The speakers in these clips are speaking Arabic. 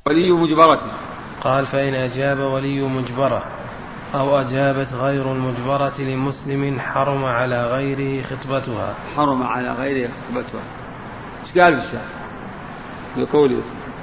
ولي مجبرة. قال فإن أجاب ولي مجبرة أو أجابت غير المجبرة لمسلم حرم على غيره خطبتها. حرم على غيره خطبتها. ايش قال في الشرح بقوله؟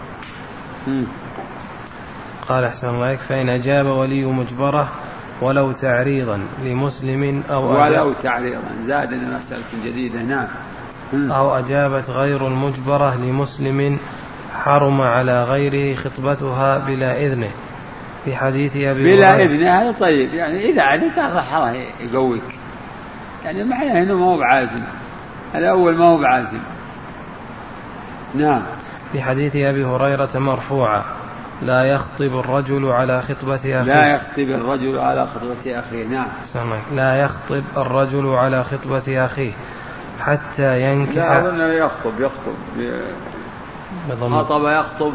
قال أحسن الله عليك فإن أجاب ولي مجبرة ولو تعريضا لمسلم ولو تعريضا زاد مسألة جديدة. نعم. أو أجابت غير المجبرة لمسلم حرم على غيره خطبتها بلا إذنه في حديث أبي بلا إذنه. هذا طيب يعني إذا عليك راح يقويك يعني معناه إنه ما هو بعازم. الأول ما هو بعازم. نعم. في حديث أبي هريرة مرفوعا لا يخطب الرجل على خطبة أخيه. لا يخطب الرجل على خطبة أخيه. نعم. لا يخطب الرجل على خطبة أخيه حتى ينكح. لا أظن يخطب خطب يخطب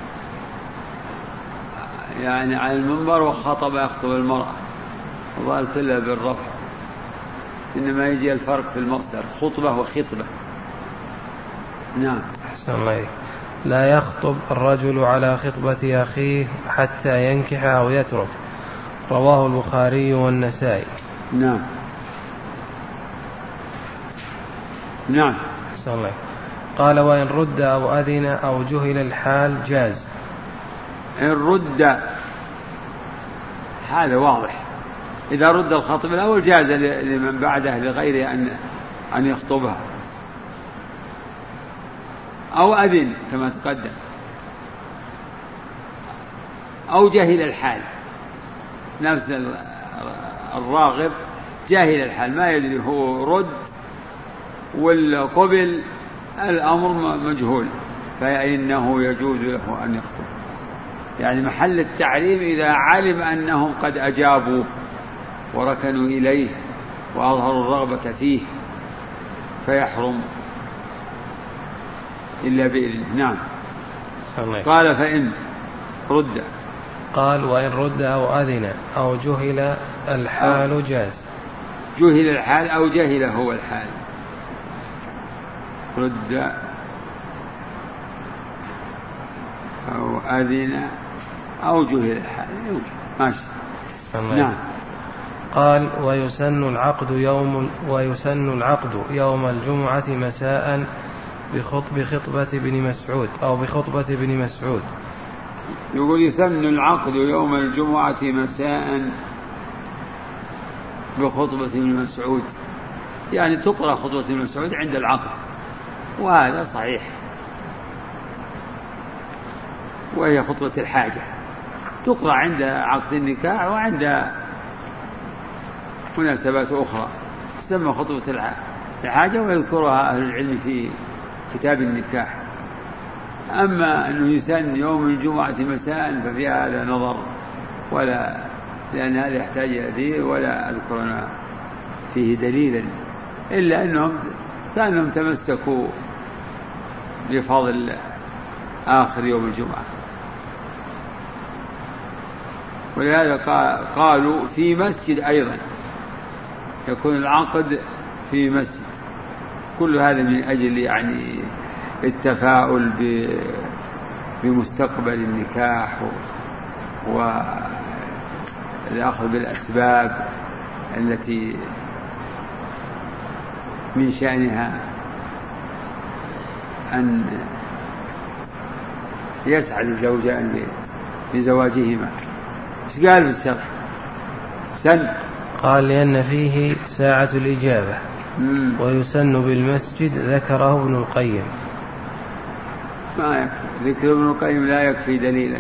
يعني على المنبر، وخطب يخطب المرأة، وظل كلها بالرفع، إنما يجي الفرق في المصدر خطبة وخطبة. نعم. أحسن الله. لا يخطب الرجل على خطبة أخيه حتى ينكح أو يترك. رواه البخاري والنسائي. نعم. نعم. أحسن الله. قال وإن رد أو أذن أو جهل الحال جاز. إن رد هذا واضح. إذا رد الخطب الأول جاز لمن بعده لغيره أن يخطبها، أو أذن كما تقدم، أو جاهل الحال. نفس الراغب جاهل الحال ما يدري هو رد ولا قبل، الأمر مجهول، فإنه يجوز له أن يخطب. يعني محل التعليم إذا علم أنهم قد أجابوا وركنوا إليه وأظهروا الرغبة فيه فيحرم إلا بإذنه. نعم. قال فإن رد. قال وإن رد أو أذن أو جهل الحال جاز. جهل الحال أو جهل هو الحال. رد أو أذن أو جهل الحال ماشي. نعم. قال ويسن العقد يوم الجمعة مساء بخطبة ابن مسعود أو بخطبة ابن مسعود. يقول يسن العقد يوم الجمعة مساء بخطبة ابن مسعود، يعني تقرأ خطبة ابن مسعود عند العقد، وهذا صحيح، وهي خطبة الحاجة تقرأ عند عقد النكاح وعند مناسبات أخرى، تسمى خطبة الحاجة ويذكرها أهل العلم في كتاب النكاح. أما أنه يسن يوم الجمعة مساء ففي هذا نظر، ولا لأن هذا يحتاج إلى دليل، ولا أذكرنا فيه دليلا، إلا أنهم كانوا تمسكوا بفضل آخر يوم الجمعة، ولهذا قالوا في مسجد أيضا يكون العقد في مسجد. كل هذا من أجل يعني التفاؤل بمستقبل النكاح والأخذ بالأسباب التي من شأنها أن يسعد الزوجان لزواجهما. ايش قال في الشرح؟ سن. قال لأن فيه ساعة الإجابة ويسن بالمسجد، ذكره ابن القيم. ما يكفي ذكر ابن القيم، لا يكفي دليلا،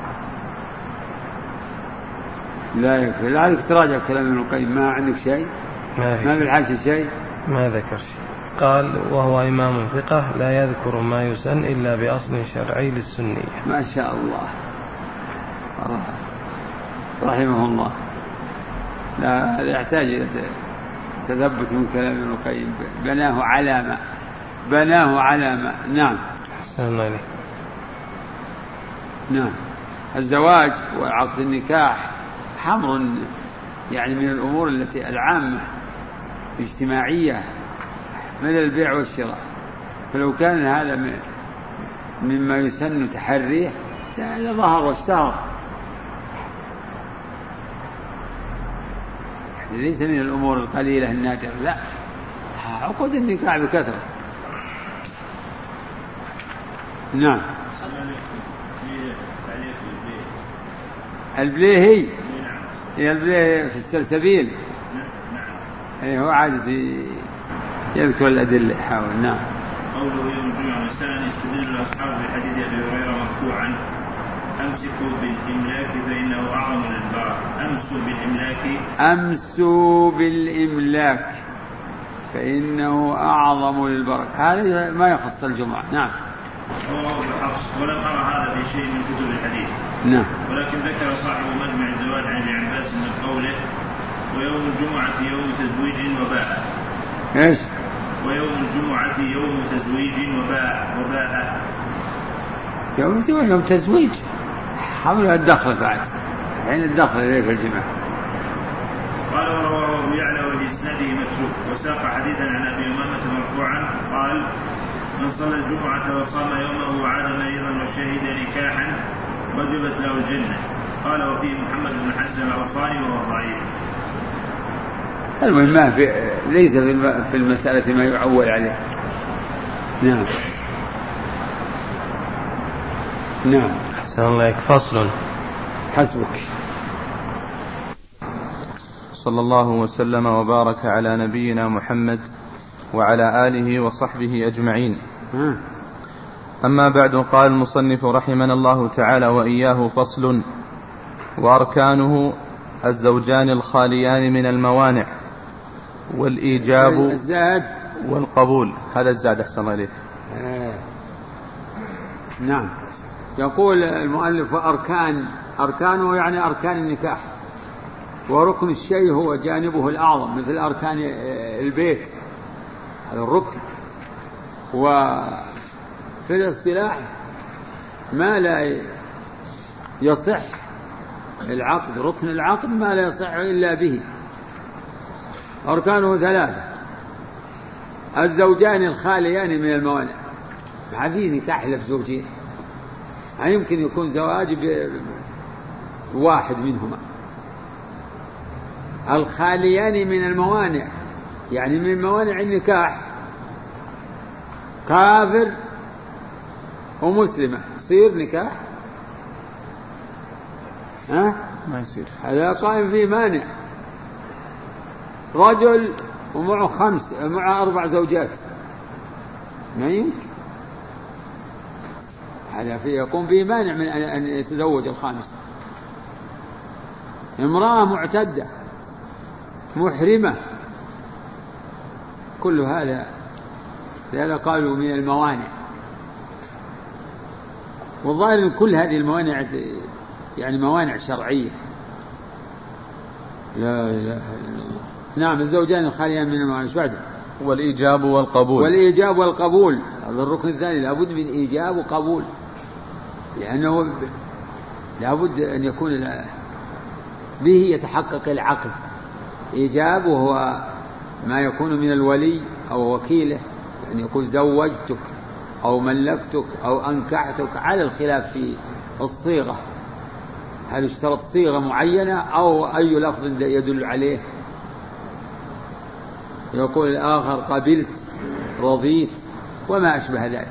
لا يكفي. لعلك تراجع كلام ابن القيم. ما عندك شيء؟ ما في الحاشية شيء؟ ما ذكر شيء. قال وهو إمام ثقة لا يذكر ما يسن إلا بأصل شرعي للسنية. ما شاء الله رحمه الله. لا يحتاج إلى تثبت من كلام ابن القيم، بناه علامة. نعم. أحسن الله. نعم. الزواج وعقد النكاح حمر يعني من الأمور التي العامة الاجتماعية من البيع والشراء، فلو كان هذا مما يسن تحريه إذا ظهر واشتهر ليس من الأمور القليلة النادرة، لا، عقود النكاح بكثرة. نعم. البليهي هي البليهي في السلسبيل، هو عاجز يذكر الأدلة يحاول. نعم. قوله يوم الجمعة مساء يستدل الأصحاب بحديث أبي هريرة مرفوعا: أمسكوا بالإملاك فإنه أعظم للبركة. أمسوا بالإملاك فإنه أعظم للبركة. هذا ما يخص الجمعة. نعم. رواه حفص ولم أرى هذا في شيء من كتب الحديث. نعم. ولكن ذكر صاحب مجمع الزواج عن ابن عباس من قوله: ويوم الجمعة يوم تزويج وباء. إيش؟ ويوم الجمعة يوم تزويج وباء. يوم تزويج حول الدخل بعد حين الدخل إليه في الجمعة. قال ورواه أبو يعلى وبإسناده متروك. وساق حديثا عن أبي أمامة مرفوعا قال: من صلى الجمعة وصام يومه وعاد مريضا وشهد نكاحا وجبت له الجنة. قال وفيه محمد بن حسن الأنصاري وهو ضعيف. المهم ما ليس في المسألة ما يعول عليه. نعم. نعم. أحسن الله. فصل. حسبك. صلى الله وسلم وبارك على نبينا محمد وعلى آله وصحبه أجمعين. أما بعد، قال المصنف رحمنا الله تعالى وإياه: فصل. وأركانه الزوجان الخاليان من الموانع والإيجاب والقبول. هذا الزاد أحسن الله إليك. نعم. يقول المؤلف: أركانه يعني أركان النكاح. وركن الشيء هو جانبه الأعظم، مثل أركان البيت، هذا الركن. وفي الاصطلاح ما لا يصح العقد، ركن العقد ما لا يصح إلا به. أركانه 3: الزوجان الخاليان من الموانع. ما في نكاح إلا بزوجين، ما يمكن يكون زواج بواحد منهما. الخاليان من الموانع يعني من موانع النكاح. كافر ومسلمة يصير نكاح؟ ما يصير. هذا قائم فيه مانع. رجل ومعه معه 4 زوجات، ما يمكن. هذا يقوم فيه مانع من أن يتزوج الخامس. امرأة معتدة محرمة، كل هذا قالوا من الموانع. والظاهر أن كل هذه الموانع يعني موانع شرعية. لا إله إلا الله. نعم. الزوجان الخاليان من الموانع. بعده والإيجاب والقبول. والإيجاب والقبول، هذا الركن الثاني، لابد من إيجاب وقبول، لأنه لابد أن يكون به يتحقق العقد. إيجاب وهو ما يكون من الولي أو وكيله، أن يقول زوجتك أو ملكتك أو أنكحتك، على الخلاف في الصيغة، هل اشترط صيغة معينة أو أي لفظ يدل عليه. يقول الآخر قبلت، رضيت، وما أشبه ذلك.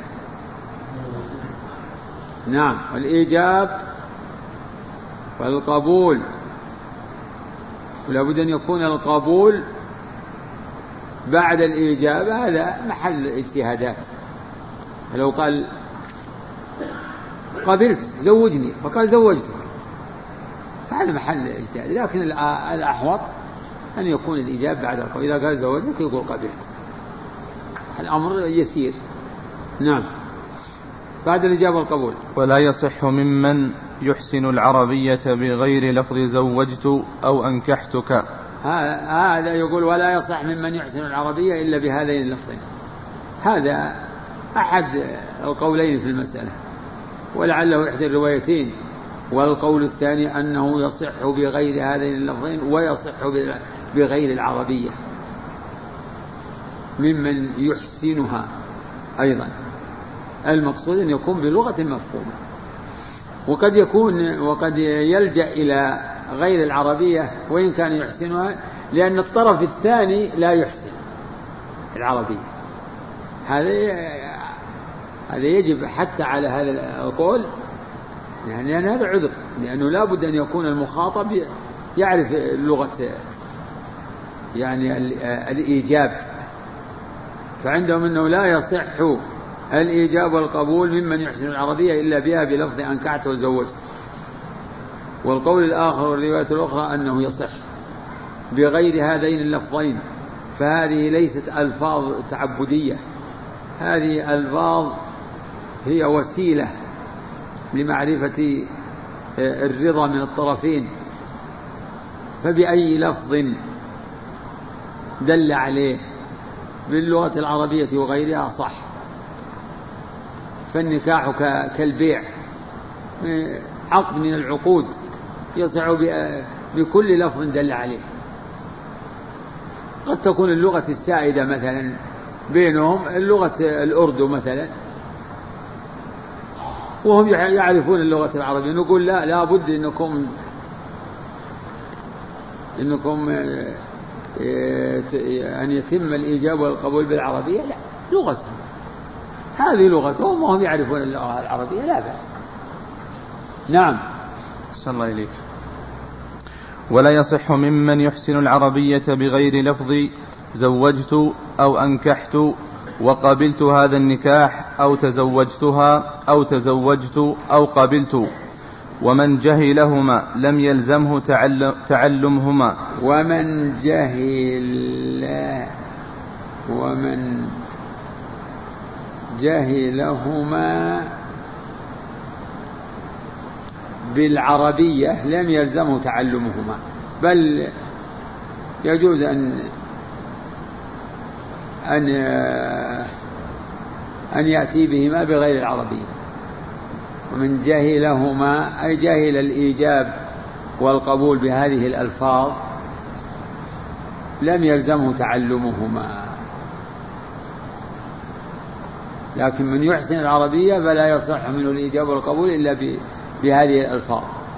نعم. والإيجاب والقبول، ولابد أن يكون القبول بعد الإيجاب، هذا محل اجتهادات. فلو قال قبلت زوجني فقال زوجتك، هذا محل اجتهاد. لكن الأحوط أن يكون الإجابة بعد القبول. إذا قال زوجتك يقول قبلت، الأمر يسير. نعم. بعد الإجابة والقبول. ولا يصح ممن يحسن العربية بغير لفظ زوجت أو أنكحتك. هذا يقول ولا يصح ممن يحسن العربية إلا بهذين اللفظين. هذا أحد القولين في المسألة، ولعله إحدى الروايتين. والقول الثاني أنه يصح بغير هذين اللفظين ويصح بغير العربية ممن يحسنها أيضا. المقصود أن يكون بلغة مفهومة. وقد يلجأ إلى غير العربية وإن كان يحسنها، لأن الطرف الثاني لا يحسن العربية. هذا يجب حتى على هذا القول، يعني لأن هذا عذر، لأنه لا بد أن يكون المخاطب يعرف اللغة، يعني الإيجاب. فعندهم أنه لا يصح الإيجاب والقبول ممن يحسن العربية إلا بها بلفظ أنكحت وزوجت. والقول الآخر والرواية الأخرى أنه يصح بغير هذين اللفظين، فهذه ليست ألفاظ تعبدية، هذه ألفاظ هي وسيلة لمعرفة الرضا من الطرفين. فبأي لفظ دل عليه باللغة العربية وغيرها صح. فالنكاح كالبيع، عقد من العقود يصح بكل لفظ دل عليه. قد تكون اللغة السائدة مثلا بينهم اللغة الأردو مثلا، وهم يعرفون اللغة العربية، نقول لا بد إنكم أن يتم الإيجاب والقبول بالعربية. لا، لغتهم هذه لغتهم وهم يعرفون اللغة العربية، لا بأس. نعم. صلى الله إليك. ولا يصح ممن يحسن العربية بغير لفظ زوجت أو أنكحت وقبلت هذا النكاح أو تزوجتها أو تزوجت أو قبلت، ومن جهلهما لم يلزمه تعلمهما. ومن جهلهما بالعربية لم يلزمه تعلمهما، بل يجوز أن يأتي بهما بغير العربية. ومن جهلهما أي جهل الإيجاب والقبول بهذه الألفاظ لم يلزمه تعلمهما. لكن من يحسن العربية فلا يصح منه الإيجاب والقبول إلا بهذه الألفاظ،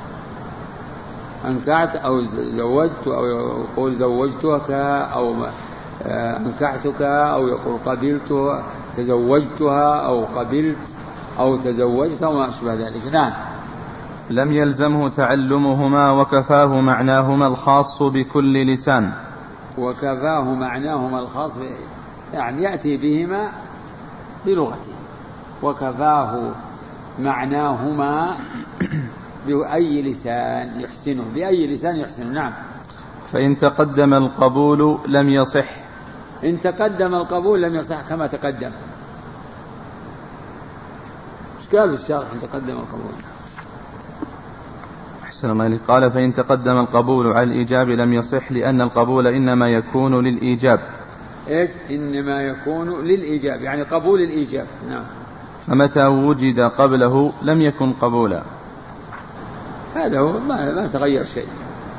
أنكحت أو زوجت، أو يقول زوجتك أو أنكحتك، أو يقول قبلت تزوجتها أو قبلت أو تزوجت وما أشبه ذلك. نعم. لم يلزمه تعلمهما وكفاه معناهما الخاص بكل لسان. وكفاه معناهما الخاص يعني يأتي بهما بلغته، وكفاه معناهما بأي لسان يحسنه، بأي لسان يحسنه. نعم. فإن تقدم القبول لم يصح. إن تقدم القبول لم يصح كما تقدم. ايش قال في الشرح إن تقدم القبول؟ أحسن الله إليك. قال فإن تقدم القبول على الإيجاب لم يصح، لأن القبول إنما يكون للإيجاب. إيش؟ إنما يكون للإيجاب، يعني قبول الإيجاب. نعم. فمتى وجد قبله لم يكن قبولا. هذا هو، ما تغير شيء.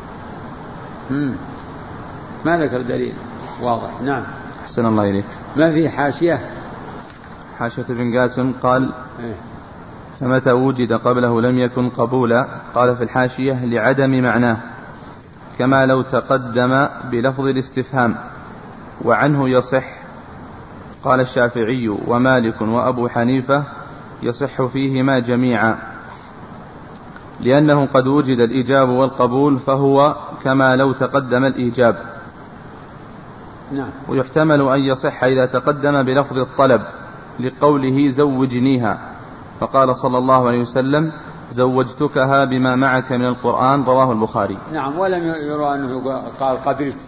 ما ذكر دليل واضح. نعم. أحسن الله إليك. ما في حاشية؟ حاشية ابن قاسم قال فمتى وجد قبله لم يكن قبولا. قال في الحاشية لعدم معناه، كما لو تقدم بلفظ الاستفهام، وعنه يصح. قال الشافعي ومالك وأبو حنيفة يصح فيهما جميعا، لأنه قد وجد الإيجاب والقبول، فهو كما لو تقدم الإيجاب. نعم. ويحتمل أن يصح إذا تقدم بلفظ الطلب، لقوله زوجنيها، فقال صلى الله عليه وسلم زوجتكها بما معك من القرآن، رواه البخاري. نعم. ولم يرى أنه قال قبلت.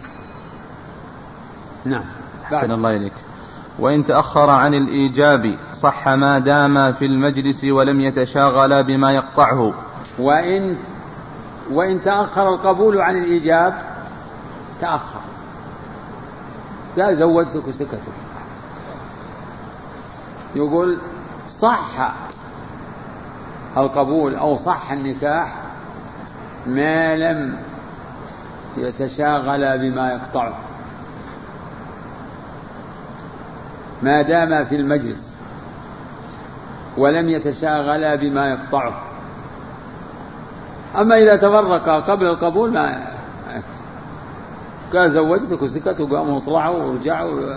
نعم. أحسن الله إليك. وإن تأخر عن الإيجاب صح ما دام في المجلس ولم يتشاغل بما يقطعه. وإن تأخر القبول عن الإيجاب، تأخر، لا زوجتك سكتك، يقول صح القبول أو صح النكاح ما لم يتشاغل بما يقطعه، ما دام في المجلس ولم يتشاغل بما يقطعه. أما إذا تفرق قبل القبول ما قال زوجتك وسكت وقاموا وطلعوا ورجعوا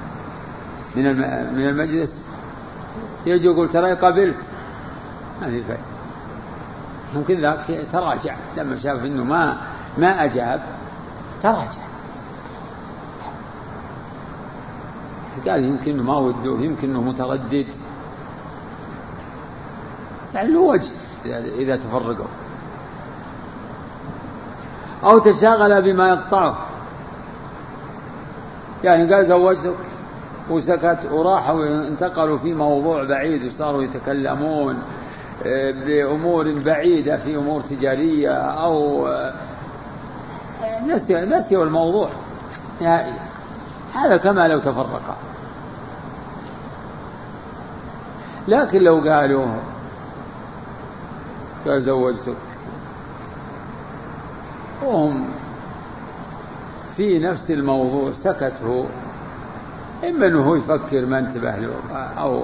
من المجلس، يجي يقول ترى قبلت، ما في فايدة. يمكن ذاك تراجع لما شاف إنه ما أجاب تراجع، قال يمكن إنه ما وده، يمكن إنه متردد، يعني له وجه إذا تفرقوا. أو تشاغل بما يقطعه، يعني قال زوجتك وسكت وراحوا انتقلوا في موضوع بعيد وصاروا يتكلمون بأمور بعيدة في أمور تجارية أو نسيوا الموضوع نهائيا، هذا كما لو تفرقا. لكن لو قالوا قال زوجتك وهم في نفس الموضوع سكت هو، إما أنه هو يفكر ما انتبه له أو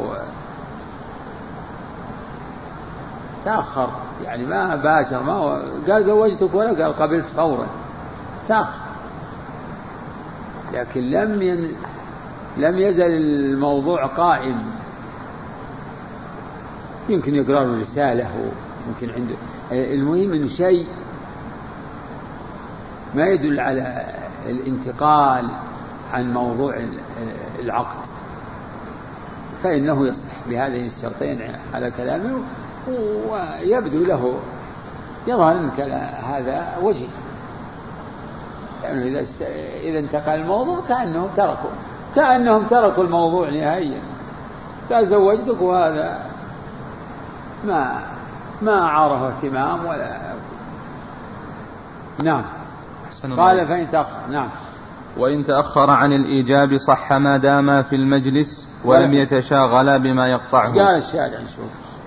تأخر، يعني ما باشر، ما قال زوجتك ولا قال قبلت فورا، تأخر. لكن لم يزل الموضوع قائم، يمكن يقرأ له رسالة، يمكن عنده المهم إنه شيء ما يدل على الانتقال عن موضوع العقد، فإنه يصلح بهذين الشرطين على كلامه، ويبدو له يظهر أن هذا وجه، يعني إذا انتقل الموضوع كأنهم تركوا الموضوع نهائيا. قال زوجتك وهذا ما عاره اهتمام ولا. نعم. قال فإن تأخر. نعم. وإن تأخر عن الإيجاب صح ما دام في المجلس ولم يتشاغل بما يقطعه. قال الشارع نشوف.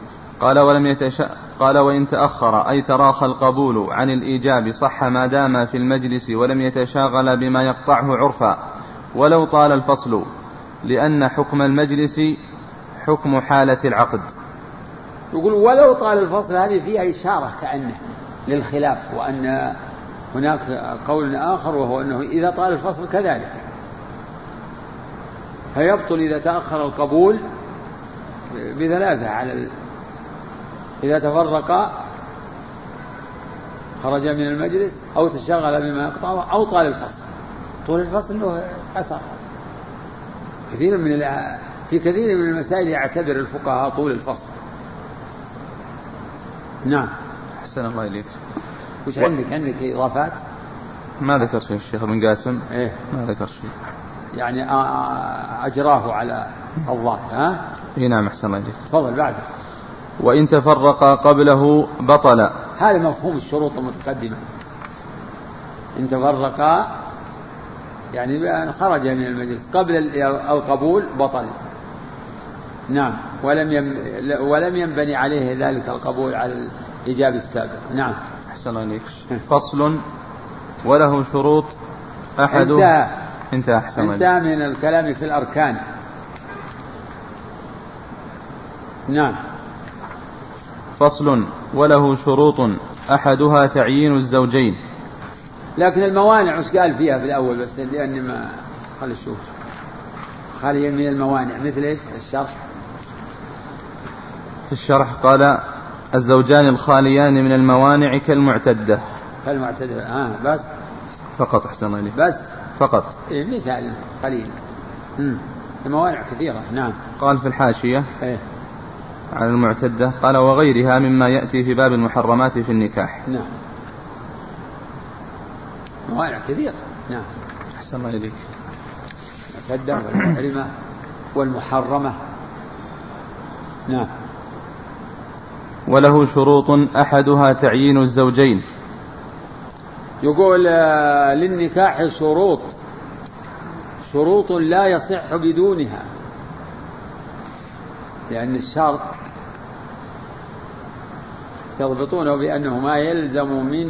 قال وإن تأخر أي تراخى القبول عن الإيجاب صح ما دام في المجلس ولم يتشاغل بما يقطعه عرفا ولو طال الفصل، لأن حكم المجلس حكم حالة العقد. يقول ولو طال الفصل، هذه فيها إشارة كأنه للخلاف، وأن هناك قول آخر وهو أنه إذا طال الفصل كذلك، فيبطل إذا تأخر القبول بثلاثة على إذا تفرق خرج من المجلس أو تشغل بما يقطعه أو طال الفصل. طول الفصل له أثر في كثير من المسائل يعتبر الفقهاء طول الفصل. نعم. أحسن الله إليك. وش عندك إضافات؟ ما ذكر شيء الشيخ ابن قاسم. إيه؟ ما ذكر شيء، يعني أجراه على الظاهر. ها؟ إيه نعم. أحسن الله إليك. تفضل بعده. وإن تفرق قبله بطل. هذا مفهوم الشروط المتقدمة. إن تفرق يعني خرج من المجلس قبل القبول بطل. نعم. ولم ينبني عليه ذلك القبول على الإجابة السابق. نعم. أحسن الله إليك. فصل وله شروط انتهى من الكلام في الأركان. نعم. فصل وله شروط أحدها تعيين الزوجين. لكن الموانع وش قال فيها في الأول؟ بس لأني ما خلي شوف خاليا من الموانع مثل إيش الشرح. في الشرح قال الزوجان الخاليان من الموانع كالمعتدة. بس فقط. أحسن الله إليك. بس فقط. مثال قليل. الموانع كثيرة. نعم. قال في الحاشية على المعتدة قال وغيرها مما يأتي في باب المحرمات في النكاح. نعم. موانع كثيرة. نعم. أحسن الله إليك. المعتدة والمحرمة والمحرمة. نعم. وله شروط أحدها تعيين الزوجين. يقول للنكاح شروط لا يصح بدونها، لأن الشرط يضبطونه بأنه ما يلزم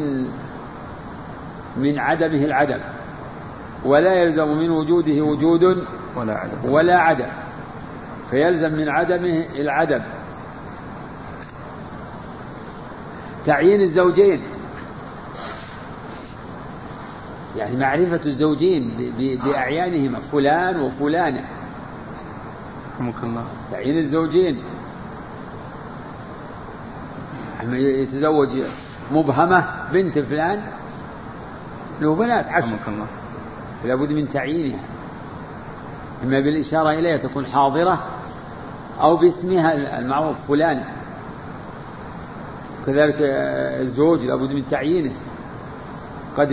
من عدمه العدم، ولا يلزم من وجوده وجود ولا عدم، فيلزم من عدمه العدم. تعيين الزوجين، يعني معرفة الزوجين بأعيانهما فلان وفلانة. تعيين الزوجين، يتزوج مبهمة بنت فلان له بنات 10، فلا بد من تعيينها، إما بالإشارة إليها تكون حاضرة أو باسمها المعروف فلان. كذلك الزوج لا بد من تعيينه، قد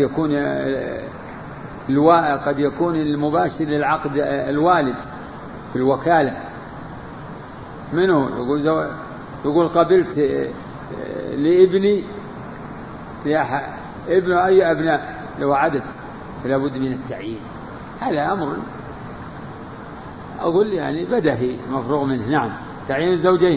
يكون المباشر للعقد الوالد في الوكالة منه، يقول قبلت لابني ابن أي أبناء لو عدد، فلا بد من التعيين. هذا أمر أقول يعني بدهي مفروغ منه. نعم، تعيين الزوجين.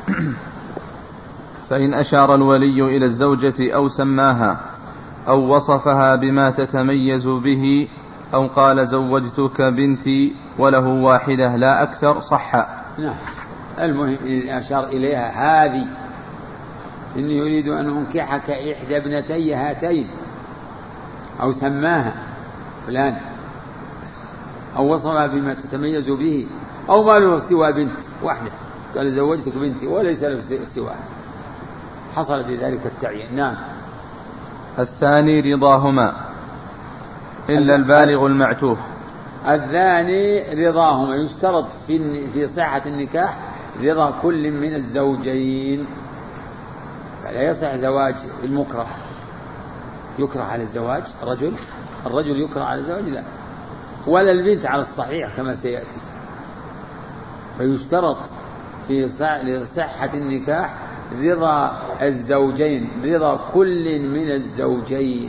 فإن أشار الولي إلى الزوجة أو سماها أو وصفها بما تتميز به أو قال زوجتك بنتي وله واحدة لا أكثر صح. نعم، المهم إن أشار إليها هذه، إني يريد أن أنكحك إحدى ابنتي هاتين، أو سماها فلان، أو وصفها بما تتميز به، أو ما له سوى بنت واحدة، قال زوجتك بنتي وليس له سواها، حصل بذلك التعيين. نعم. الثاني رضاهما إلا البالغ المعتوه. الثاني رضاهما، يشترط في صحة النكاح رضا كل من الزوجين، فلا يصح زواج المكره، يكره على الزواج الرجل يكره على الزواج، لا، ولا البنت على الصحيح كما سيأتي. فيشترط في صحة النكاح رضا الزوجين، رضا كل من الزوجين،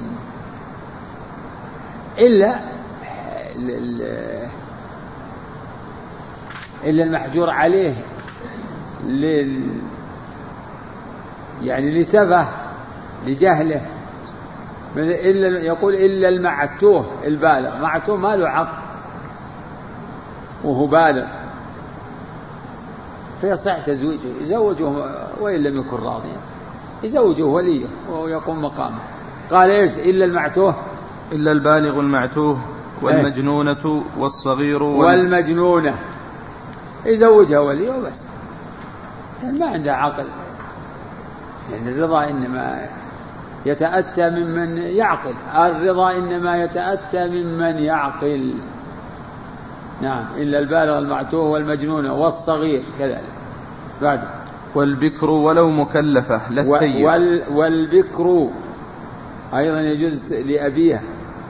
إلا المحجور عليه يعني لسفه لجهله، يقول إلا المعتوه البالغ، معتوه ما له عقل وهو بالغ، فيصح تزويجه، يزوجه وإن لم يكن راضيا، يزوجه وليه ويقوم مقامه. قال إيش؟ إلا المعتوه، إلا البالغ المعتوه والمجنونة والصغير والمجنونة، يزوجها وليه وبس، يعني ما عنده عقل، لأن الرضا إنما يتأتى ممن يعقل، الرضا إنما يتأتى ممن يعقل. نعم، إلا البالغ المعتوه والمجنون والصغير كذلك. بعد والبكر ولو مكلفة لا الثيب. والبكر أيضا يجوز لأبيها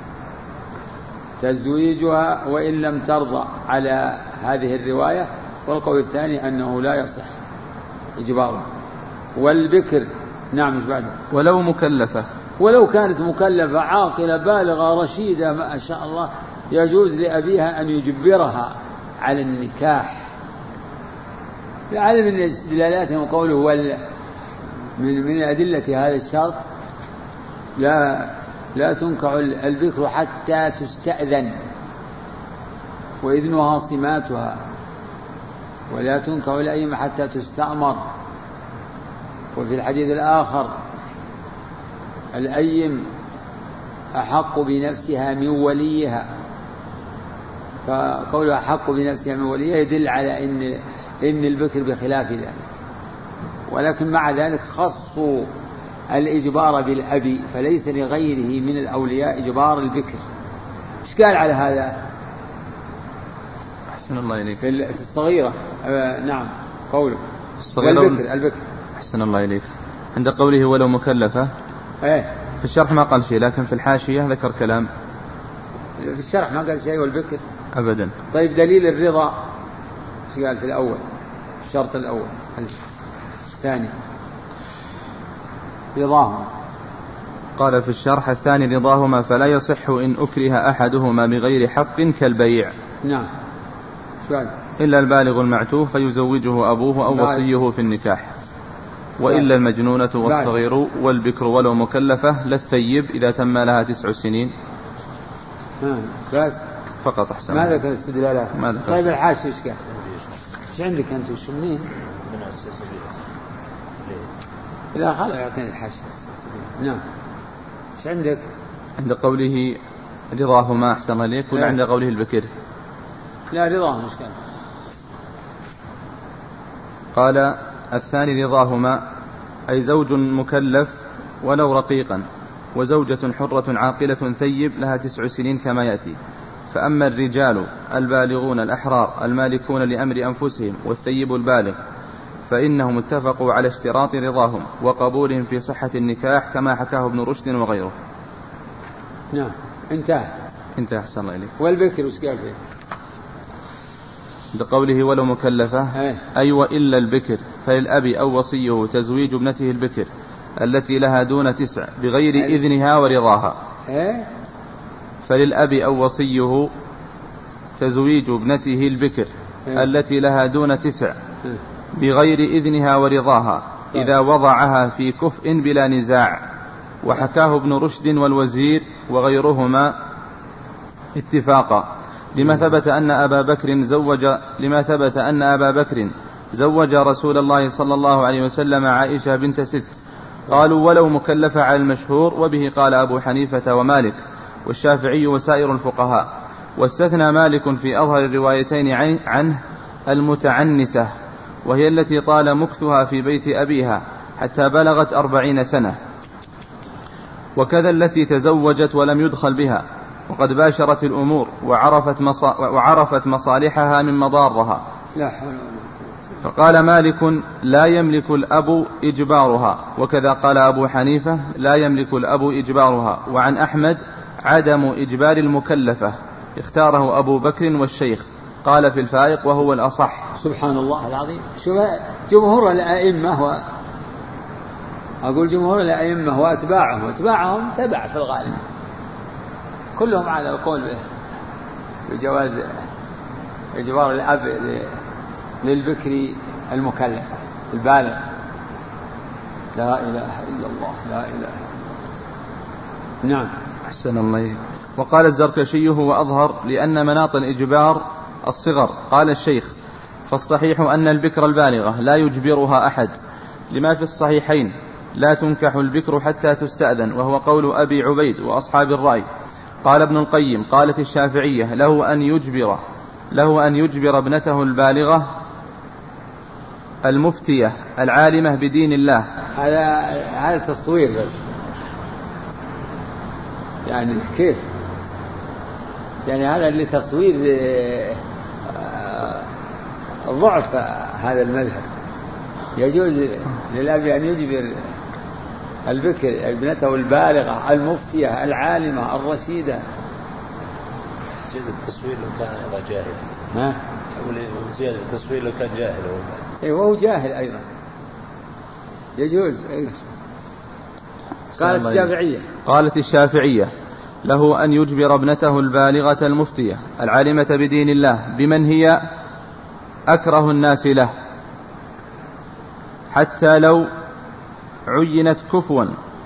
تزويجها وإن لم ترضى على هذه الرواية، والقول الثاني أنه لا يصح إجباره. والبكر نعم، مش بعده ولو مكلفة، ولو كانت مكلفة عاقلة بالغة رشيدة ما شاء الله، يجوز لأبيها أن يجبرها على النكاح، لعل من دلالاتهم قوله من أدلة هذا الشرط لا تنكح البكر حتى تستأذن وإذنها صماتها، ولا تنكح الأيم حتى تستأمر. وفي الحديث الآخر الأيم أحق بنفسها من وليها، فقولها أحق بنفسها من وليها يدل على إن البكر بخلاف ذلك، ولكن مع ذلك خصوا الإجبار بالأبي، فليس لغيره من الأولياء إجبار البكر. إيش قال على هذا؟ أحسن الله إليك. في الصغيرة نعم، قوله البكر. أحسن الله إليك. عند قوله ولو مكلفة في الشرح ما قال شيء، لكن في الحاشية ذكر كلام. في الشرح ما قال شيء والبكر أبدا. طيب دليل الرضا ايش قال في الأول؟ الشرط الأول. الثاني رضاهما، قال في الشرح الثاني رضاهما فلا يصح إن أكره أحدهما بغير حق كالبيع. نعم. إلا البالغ المعتوه فيزوجه أبوه أو وصيه في النكاح، وإلا المجنونة والصغير والبكر ولو مكلفة لا الثيب إذا تم لها 9 سنين. بس فقط. أحسن. ما ذكر استدلالات. طيب الحاشية إيش قال؟ إيش عندك أنت وش منين؟ إذا خلوا يعطيني الحاشية. نعم. إيش عندك؟ عند قوله رضاهما أحسن إليك ولا عند قوله البكر؟ لا رضاهما مش كان. قال الثاني رضاهما أي زوج مكلف ولو رقيقا، وزوجة حرة عاقلة ثيب لها 9 سنين كما يأتي. فأما الرجال البالغون الأحرار المالكون لأمر أنفسهم والثيب البالغ فإنهم اتفقوا على اشتراط رضاهم وقبولهم في صحة النكاح كما حكاه ابن رشد وغيره. نعم انتهى أحسن الله إليك. والبكر وش قال فيه؟ بقوله ولو مكلفة أي وإلا البكر فللأب أو وصيه تزويج ابنته البكر التي لها دون 9 بغير إذنها ورضاها. فللأب أو وصيه تزويج ابنته البكر التي لها دون 9 بغير إذنها ورضاها إذا وضعها في كفء بلا نزاع. وحكاه ابن رشد والوزير وغيرهما اتفاقا لما ثبت أن أبا بكر زوج رسول الله صلى الله عليه وسلم عائشة بنت 6. قالوا ولو مكلفة على المشهور، وبه قال أبو حنيفة ومالك والشافعي وسائر الفقهاء. واستثنى مالك في أظهر الروايتين عنه المتعنسة، وهي التي طال مكثها في بيت أبيها حتى بلغت 40 سنة، وكذا التي تزوجت ولم يدخل بها وقد باشرت الأمور وعرفت مصالحها من مضارها. فقال مالك لا يملك الأب إجبارها، وكذا قال أبو حنيفة لا يملك الأب إجبارها. وعن أحمد عدم إجبار المكلفة اختاره أبو بكر والشيخ، قال في الفائق وهو الأصح. سبحان الله العظيم. شوف جمهور الأئمة أقول جمهور الأئمة وأتباعهم تبع في الغالب كلهم على القول بجواز إجبار الأب للبكر المكلفة البالغ. لا إله إلا الله لا إله. نعم أحسن الله. وقال الزركشي هو أظهر لأن مناط الإجبار الصغر. قال الشيخ فالصحيح أن البكر البالغة لا يجبرها أحد، لما في الصحيحين لا تنكح البكر حتى تستأذن، وهو قول أبي عبيد وأصحاب الرأي. قال ابن القيم قالت الشافعية له أن يجبر ابنته البالغة المفتية العالمة بدين الله. هذا تصوير بس، يعني كيف يعني هذا اللي تصوير ضعف هذا المذهب. يجوز للأب أن يجبر البكر ابنته البالغة المفتية العالمة الرشيدة. زيادة التصوير لو كان جاهل. زيادة التصوير لو كان جاهل. وهو جاهل أيضا يجوز. قالت الشافعية له أن يجبر ابنته البالغة المفتية العالمة بدين الله بمن هي أكره الناس له، حتى لو عينت كفوا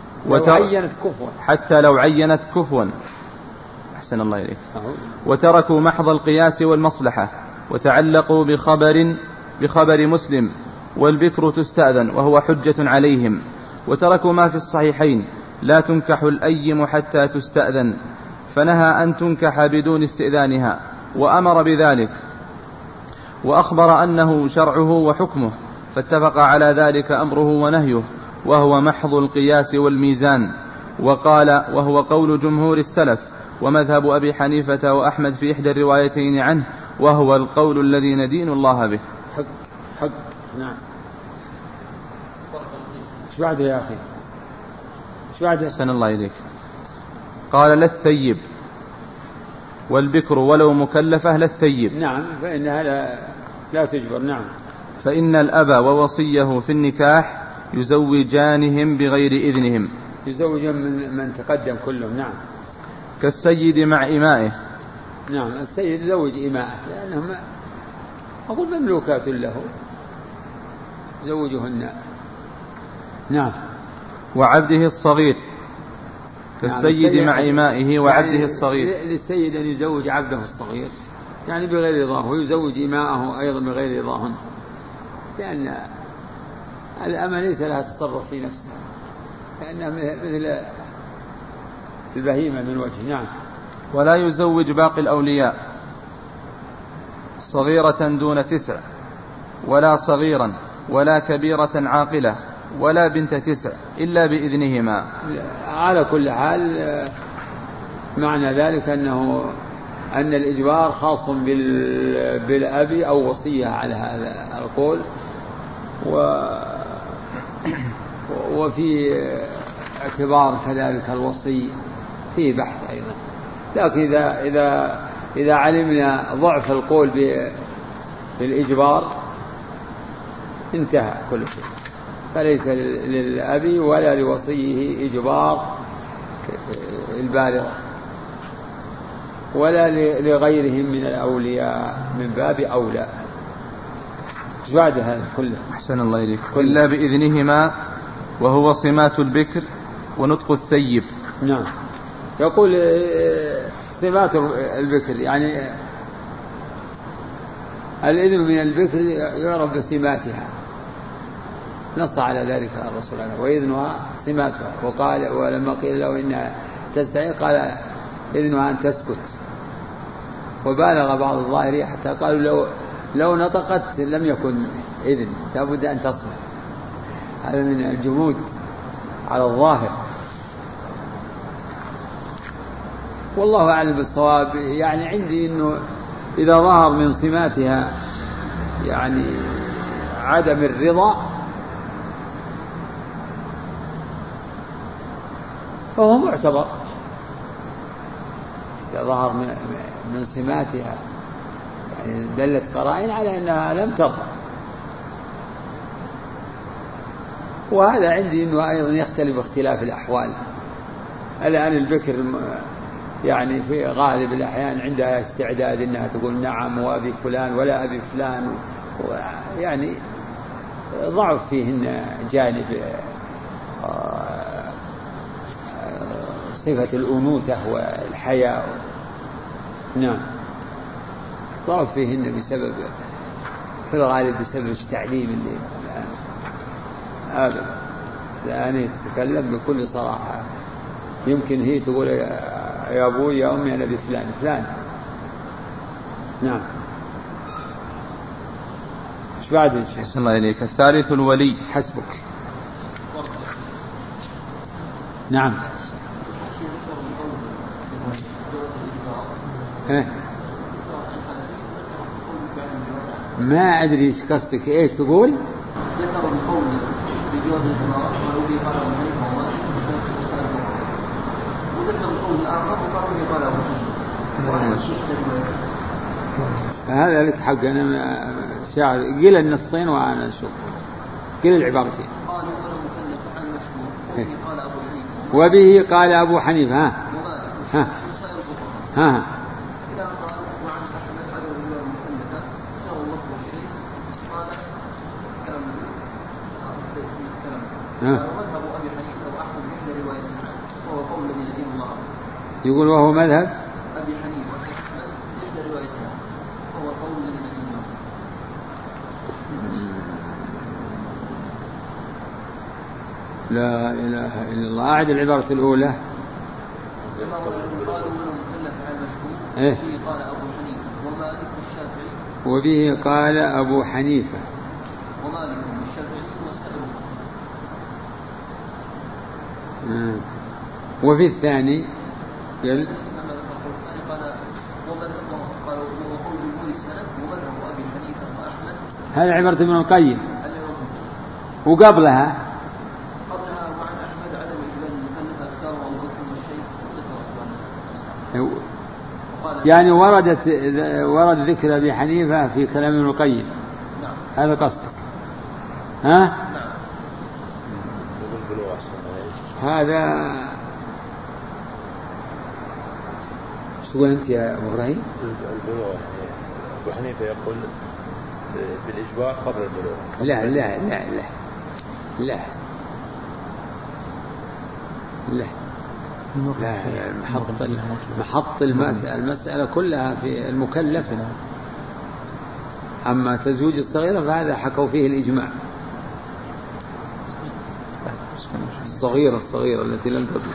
حتى لو عينت كفوا. أحسن الله إليك. وتركوا محض القياس والمصلحة وتعلقوا بخبر مسلم والبكر تستأذن وهو حجة عليهم. وتركوا ما في الصحيحين لا تنكح الأيم حتى تستأذن، فنهى أن تنكح بدون استئذانها وأمر بذلك، وأخبر أنه شرعه وحكمه، فاتفق على ذلك أمره ونهيه، وهو محض القياس والميزان. وقال وهو قول جمهور السلف ومذهب أبي حنيفة وأحمد في إحدى الروايتين عنه، وهو القول الذي ندين الله به. حق. نعم. شو بعده يا أخي؟ شو بعده؟ أحسن الله إليك. قال لا الثيب والبكر ولو مكلفة لا الثيب. نعم فإنها لا تجبر. نعم. فإن الأب ووصيه في النكاح يزوجانهم بغير إذنهم، يزوجهم من تقدم كلهم. نعم. كالسيد مع إمائه. نعم السيد يزوج إمائه لأنهم أقول مملوكات له زوجهن. نعم. وعبده الصغير كالسيد مع إمائه وعبده يعني الصغير. للسيد أن يزوج عبده الصغير يعني بغير رضاه، ويزوج إماءه أيضا بغير رضاهن، لأن الأمة ليس لها تصرف في نفسها لأنها مثل البهيمة من وجه. نعم. ولا يزوج باقي الأولياء صغيرة دون 9 ولا صغيرا ولا كبيرة عاقلة ولا بنت 9 إلا بإذنهما. على كل حال معنى ذلك أن الإجبار خاص بالأب أو وصية على هذا القول. وفي اعتبار كذلك الوصي فيه بحث أيضا، لكن إذا علمنا ضعف القول بالإجبار انتهى كل شيء، فليس للأب ولا لوصيه إجبار البالغ ولا لغيرهم من الأولياء من باب أولى. بعد هذا كله أحسن الله إليك إلا بإذنهما وهو صمات البكر ونطق الثيب. نعم. يقول صمات البكر يعني الإذن من البكر يعرف بصماتها، نص على ذلك الرسول عليه وإذنها صماتها. وقال ولما قيل له إنها تستحي قال إذنها أن تسكت. وبالغ بعض الظاهرين حتى قالوا لو نطقت لم يكن إذن، لابد أن تصمت. هذا من الجمود على الظاهر. والله أعلم بالصواب. يعني عندي إنه إذا ظهر من صماتها يعني عدم الرضا فهو معتبر. إذا ظهر من صماتها يعني دلت قرائن على أنها لم ترضى. وهذا عندي أنه أيضا يختلف اختلاف الأحوال. الآن البكر يعني في غالب الأحيان عندها استعداد أنها تقول نعم وأبي فلان ولا أبي فلان، يعني ضعف فيهن جانب صفة الأنوثة والحياء. نعم. ضعف فيهن بسبب في الغالب بسبب التعليم اللي الآن الآن تتكلم بكل صراحة. يمكن هي تقول يا أبوي يا أمي أنا بفلان فلان. نعم. إيش بعد إن شاء الله إليك؟ الثالث الولي. حسبك. نعم. ما أدري إيش قصدك، إيش تقول؟ ذكر القول بجواز الإجبار ولو به قال أبو حنيفة وذكر القول الآخر وقال به قال أبو حنيفة. هذا لك حق. أنا شاعر قيل النصين وأنا أشوف قيل العبارتين. قال ولا مكلف عن مشهور وبه قال أبو حنيفة وبه قال أبو حنيفة. ها ومذهب أبي حنيفة وأحمد من رواية عنه وهو قول الذي يدين الله. يقول وهو مذهب أبي حنيفة وأحمد من رواية عنه وهو قول الذي يدين الله. لا إله إلا الله. أعد العبارة الأولى. قالوا ولو مكلف عن مشهور وبه قال أبو حنيفة ومالك والشافعي. وبه قال أبو حنيفة ومالك والشافعي وسائرهم. وفي الثاني قال هذا عبارة ابن القيم. وقبلها وعن أحمد عدم إجبار المكلف أكثر أو بكر الشيء يعني ورد ذكر أبي حنيفة في كلام ابن القيم. نعم. هذا قصدك؟ ها؟ نعم. هذا ايش تقول أنت يا أبو إبراهيم؟ البلوغ. أبو حنيفة يقول بالإجبار قبل البلوغ. لا لا لا لا لا لا لا. محط المسألة كلها في المكلف. أما تزويج الصغيرة فهذا حكوا فيه الإجماع. الصغيرة التي لم تبلغ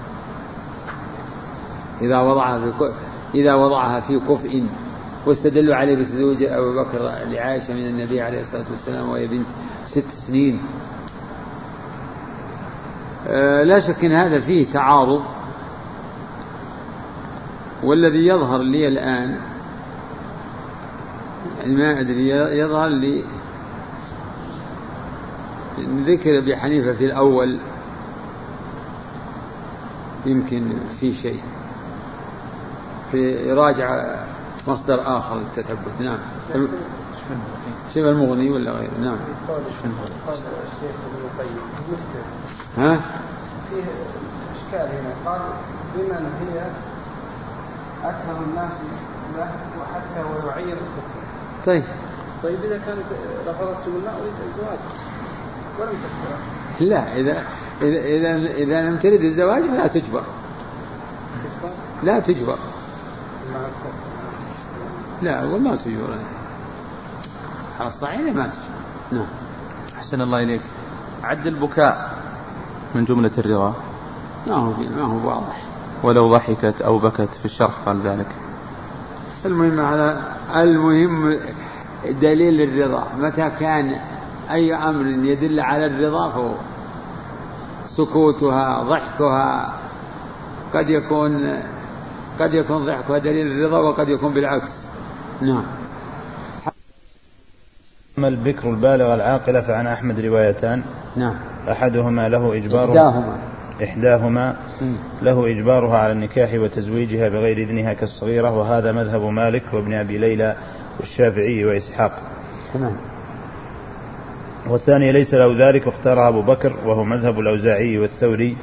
إذا وضعها في كفء. واستدلوا عليه بتزوج أبو بكر لعائشة من النبي عليه الصلاة والسلام وهي بنت 6 سنين. لا شك أن هذا فيه تعارض، والذي يظهر لي الآن يعني ما أدري، يظهر لي ذكر أبي حنيفة في الأول يمكن في شيء، في راجع مصدر آخر للتثبت. نعم. شبه المغني ولا غيره؟ نعم. ها؟ فيه إشكال هنا، قال بمن هي أكثر الناس له وحتى ويعير الكفر. طيب إذا كانت رفضت الماء أريد الزواج ولم تكفر، لا، إذا لم تريد الزواج فلا تجبر. لا تجبر. لا والله تجبر على الصحيح ما تجبر. نعم. أحسن الله إليك. عد البكاء من جملة الرضا؟ ما هو واضح. ولو ضحكت أو بكت في الشرح قال ذلك. المهم دليل الرضا، متى كان أي أمر يدل على الرضا فهو سكوتها ضحكها، قد يكون ضحكها دليل الرضا وقد يكون بالعكس. نعم. أما البكر البالغ العاقلة فعن أحمد روايتان. نعم. أحدهما له إحداهما له إجبارها على النكاح وتزويجها بغير إذنها كالصغيرة، وهذا مذهب مالك وابن أبي ليلى والشافعي وإسحاق. تمام. والثاني ليس له ذلك واختارها أبو بكر، وهو مذهب الأوزاعي والثوري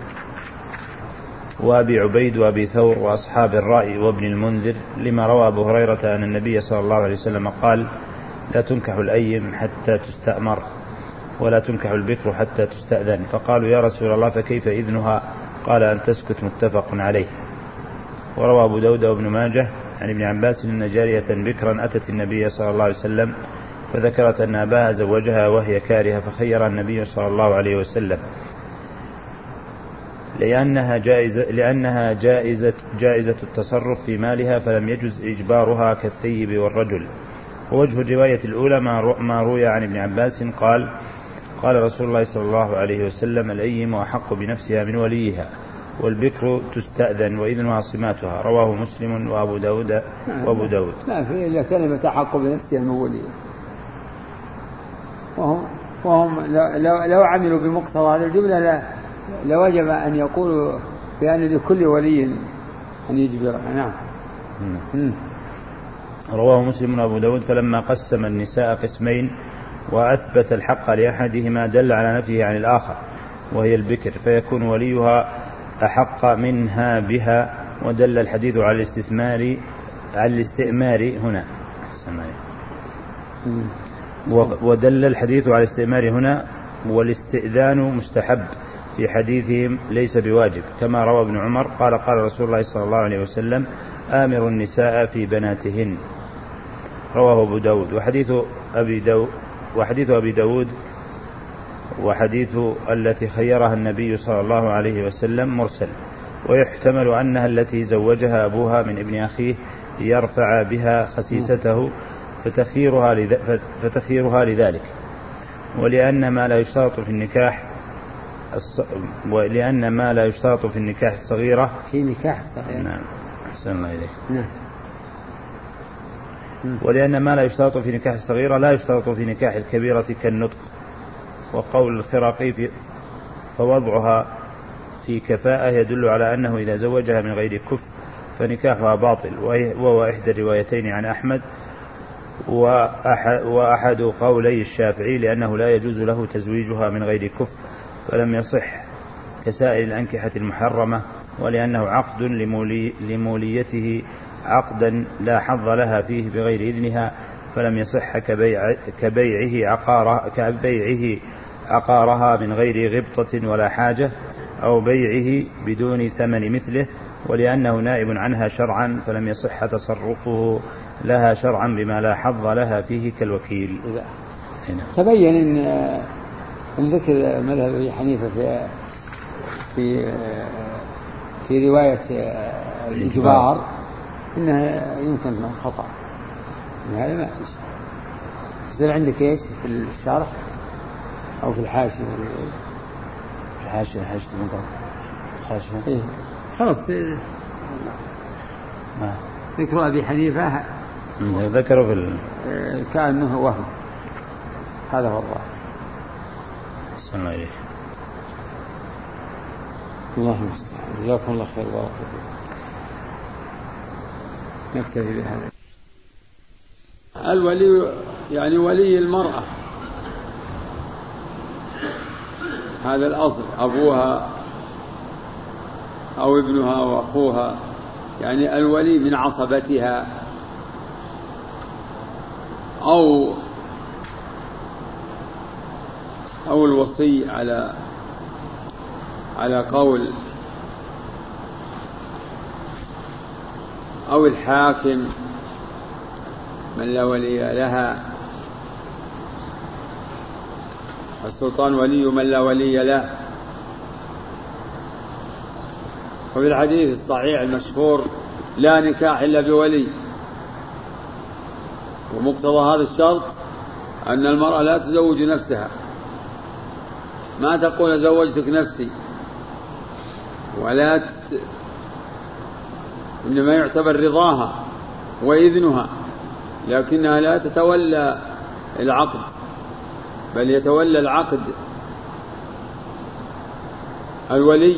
وأبي عبيد وأبي ثور وأصحاب الرأي وابن المنذر، لما روى أبو هريرة أن النبي صلى الله عليه وسلم قال: لا تنكح الأيم حتى تستأمر، ولا تنكح البكر حتى تستأذن. فقالوا: يا رسول الله فكيف إذنها؟ قال: أن تسكت. متفق عليه. وروى أبو داود وابن ماجه عن ابن عباس أن جارية بكرا أتت النبي صلى الله عليه وسلم فذكرت أن أباها زوجها وهي كارهة، فخير النبي صلى الله عليه وسلم لأنها جائزة التصرف في مالها، فلم يجز إجبارها كالثيب والرجل. ووجه الرواية الأولى ما روي عن ابن عباس قال: قال رسول الله صلى الله عليه وسلم: الأيم أحق بنفسها من وليها، والبكر تستأذن وإذنها صماتها. رواه مسلم وأبو داود لا في إلا كلمة أحق بنفسها من وليها، وهم لو عملوا بمقتضى هذه الجملة لوجب أن يقولوا بأن لكل ولي أن يجبرها. نعم. رواه مسلم وأبو داود. فلما قسم النساء قسمين وأثبت الحق لأحدهما دل على نفيه عن الآخر، وهي البكر، فيكون وليها أحق منها بها. ودل الحديث على الاستئمار هنا ودل الحديث على الاستئمار هنا، والاستئذان مستحب في حديثهم ليس بواجب، كما روى ابن عمر قال: قال رسول الله صلى الله عليه وسلم: آمر النساء في بناتهن. رواه أبو داود. وحديث أبي داود وحديث التي خيرها النبي صلى الله عليه وسلم مرسل، ويحتمل أنها التي زوجها أبوها من ابن أخيه ليرفع بها خسيسته فتخيرها لذلك. ولأن ما لا يشترط في النكاح الصغيرة في نكاح الصغيرة. نعم. أحسن الله إليك. نعم. ولأن ما لا يشترط في نكاح الصغيرة لا يشترط في نكاح الكبيرة كالنطق. وقول الخراقي فوضعها في كفاءة يدل على أنه إذا زوجها من غير كف فنكاحها باطل، وهو إحدى الروايتين عن أحمد وأحد قولي الشافعي، لأنه لا يجوز له تزويجها من غير كف فلم يصح كسائر الأنكحة المحرمة، ولأنه عقد لموليته عقدا لا حظ لها فيه بغير إذنها فلم يصح كبيعه عقارها من غير غبطة ولا حاجة، أو بيعه بدون ثمن مثله، ولأنه نائب عنها شرعا فلم يصح تصرفه لها شرعا بما لا حظ لها فيه كالوكيل. تبين أن ذكر مذهب أبي حنيفة في رواية الإجبار إنها يمكن خطأ، إن هذا ما في شيء. يصير عندك إيش في الشرح أو في الحاشية؟ في الحاشية المنطقة الحاشية إيه خلاص ذكر أبي حنيفة ذكروا في كأنه وهم، هذا هو الظاهر. صلى الله عليه. اللهم استعان. جزاكم الله خير وبارك فيكم. نكتفي بهذا. الولي يعني ولي المرأة، هذا الأصل، أبوها أو ابنها وأخوها، يعني الولي من عصبتها، أو الوصي على قول، أو الحاكم من لا ولي لها. السلطان ولي من لا ولي له. وفي الحديث الصحيح المشهور لا نكاح إلا بولي، ومقتضى هذا الشرط أن المرأة لا تزوج نفسها، ما تقول زوجتك نفسي، إنما يعتبر رضاها وإذنها، لكنها لا تتولى العقد، بل يتولى العقد الولي.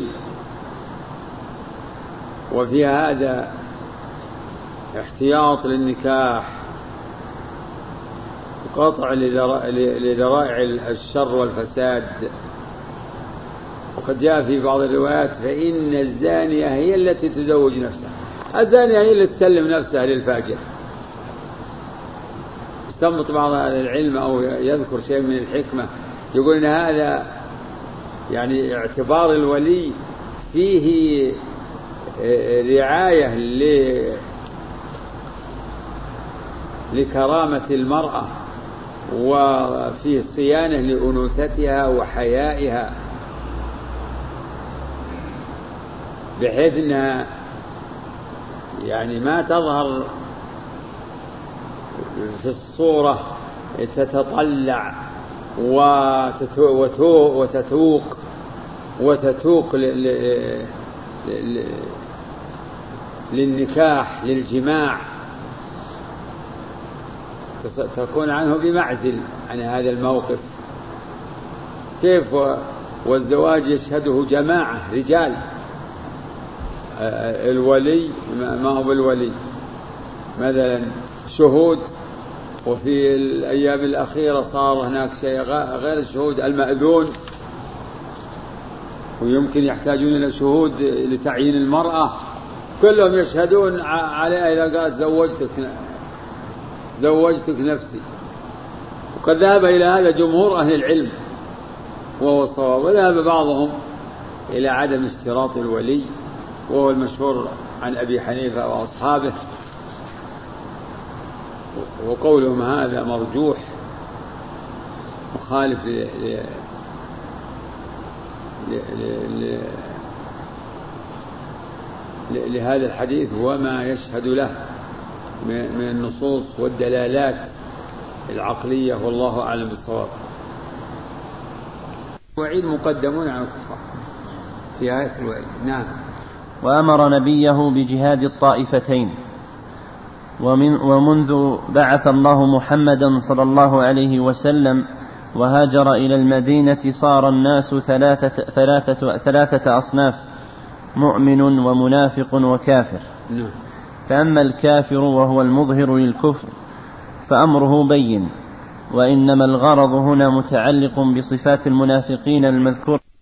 وفي هذا احتياط للنكاح وقطع لذرائع الشر والفساد. وقد جاء في بعض الروايات فإن الزانية هي التي تزوج نفسها، الزانية هي التي تسلم نفسها للفاجر. استنبط بعض العلم أو يذكر شيء من الحكمة، يقول إن هذا يعني اعتبار الولي فيه رعاية لكرامة المرأة، وفيه صيانة لأنوثتها وحيائها، بحيث أنها يعني ما تظهر في الصورة تتطلع وتتوق للنكاح للجماع، تكون عنه بمعزل عن هذا الموقف. كيف والزواج يشهده جماعة رجال، الولي ما هو بالولي مثلا شهود، وفي الأيام الأخيرة صار هناك شيء غير الشهود المأذون، ويمكن يحتاجون إلى شهود لتعيين المرأة، كلهم يشهدون عليها إذا قالت زوجتك نفسي. وقد ذهب إلى هذا جمهور أهل العلم وهو الصواب، وذهب بعضهم إلى عدم اشتراط الولي، وهو المشهور عن أبي حنيفة وأصحابه، وقولهم هذا مرجوح مخالف لهذا الحديث وما يشهد له من النصوص والدلالات العقلية، والله أعلم بالصواب. وعيد مقدمون على الكفار في آية الوعيد. نعم. وأمر نبيه بجهاد الطائفتين، ومنذ بعث الله محمدا صلى الله عليه وسلم وهاجر إلى المدينة صار الناس ثلاثة أصناف: مؤمن ومنافق وكافر. فأما الكافر وهو المظهر للكفر فأمره بين، وإنما الغرض هنا متعلق بصفات المنافقين المذكورة